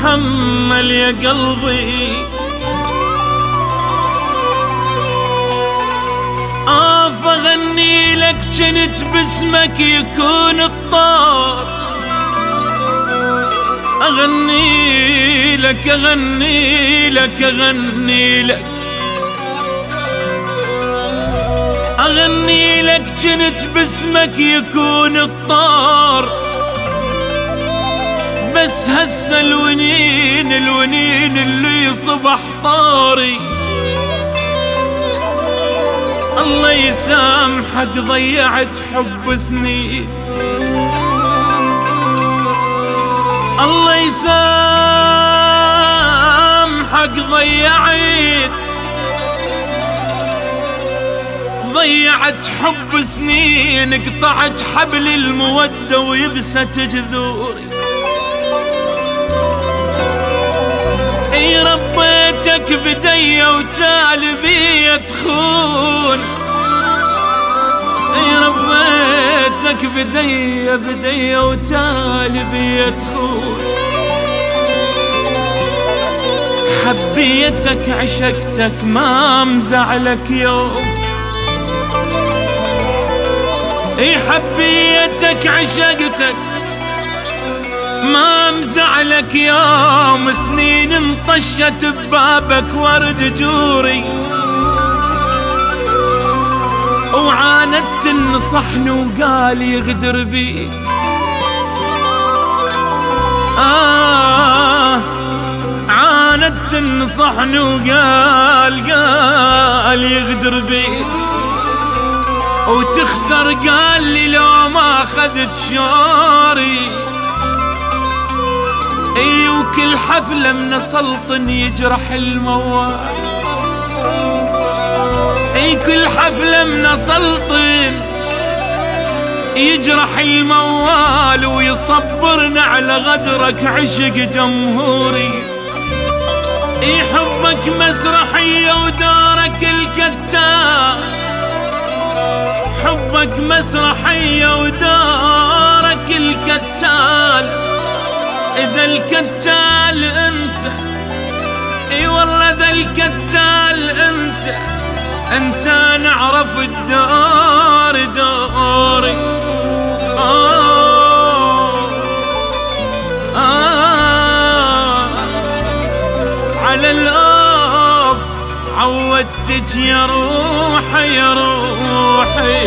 تحمل يا قلبي، أغني لك جنت باسمك يكون الطار، أغني لك أغني لك أغني لك أغني لك جنت باسمك يكون الطار، بس هسه الونين اللي صبح طاري، الله يسامحك ضيعت حب سنين، الله يسامحك ضيعت حب سنين، قطعت حبل المودة ويبست جذوري، اي ربيتك بدي وتالي بي تخون، اي ربيتك بدي وتالي بي تخون، حبيتك عشقتك ما مزعلك يوم، اي حبيتك عشقتك ما مزعلك يوم، سنين انطشت ببابك ورد جوري، وعاندت نصحني وقال يغدر بي، عاندت نصحني وقال يغدر بي، وتخسر قال لي لو ما اخذت شوري، اي وكل حفلة من سلطن يجرح الموال، اي كل حفلة من سلطن يجرح الموال، ويصبرنا على غدرك عشق جمهوري، اي حبك مسرحية ودارك الكتال، حبك مسرحية ودارك الكتال، إذا الكتال أنت، إي والله إذا الكتال أنت نعرف الدار دوري، على الأوف عودتك يا روحي يا روحي.